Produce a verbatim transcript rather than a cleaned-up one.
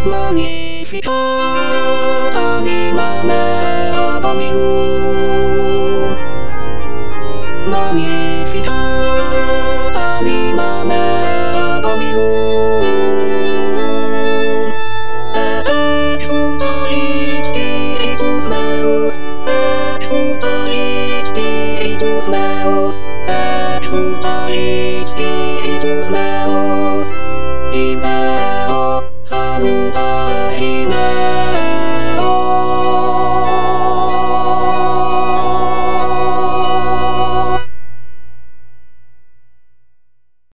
Magnificat animam Dominum. Magnificat animam Dominum. Et exultarit spiritus meus, exultarit spiritus meus, exultarit spiritus meus, in meo saluta in meo.